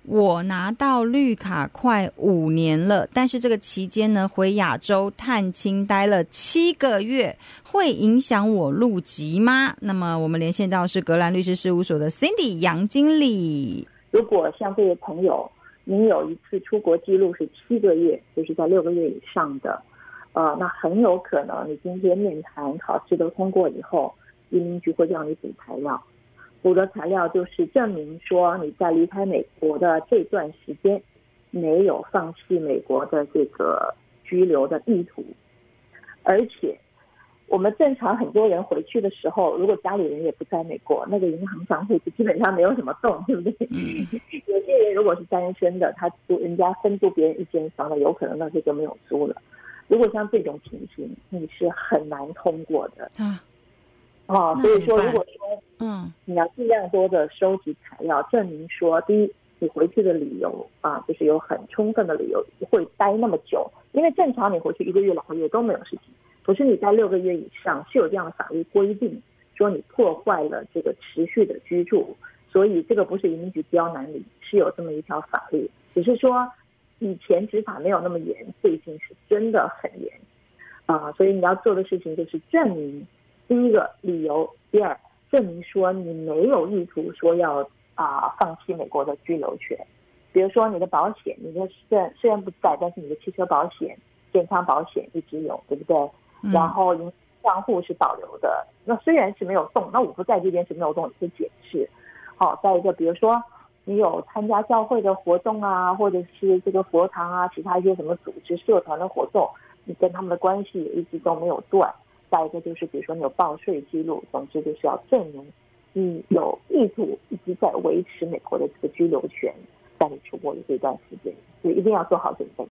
我拿到绿卡快5年了，但是这个期间呢，回亚洲探亲待了7个月，会影响我入籍吗？那么我们连线到是格兰律师事务所的 Cindy 杨经理。 如果像这位朋友，您有一次出国记录是7个月，就是在6个月以上的，那很有可能你今天面谈考试都通过以后，移民局会让你补材料。补的材料就是证明说你在离开美国的这段时间没有放弃美国的这个居留的意图，而且我们正常很多人回去的时候，如果家里人也不在美国，那个银行账户基本上没有什么动，对不对？有些人如果是单身的，他人家分租别人一间房的，有可能那就没有租了。如果像这种情形，你是很难通过的所以说如果说你要尽量多的收集材料，证明说第一你回去的理由就是有很充分的理由会待那么久，因为正常你回去1个月2个月都没有事情，可是你在6个月以上是有这样的法律规定说你破坏了这个持续的居住，所以这个不是移民局刁难你，是有这么一条法律，只是说以前执法没有那么严，最近是真的很严所以你要做的事情就是证明第一个理由，第二证明说你没有意图说要放弃美国的居留权。比如说你的保险，你的虽然不在，但是你的汽车保险、健康保险一直有，对不对？然后银行账户是保留的，那虽然是没有动，那我不在这边是没有动，也是解释。再一个比如说你有参加教会的活动或者是这个佛堂其他一些什么组织社团的活动，你跟他们的关系也一直都没有断。再一个就是比如说你有报税记录，总之就是要证明你有意图一直在维持美国的这个居留权，在你出国的这段时间，所以一定要做好准备。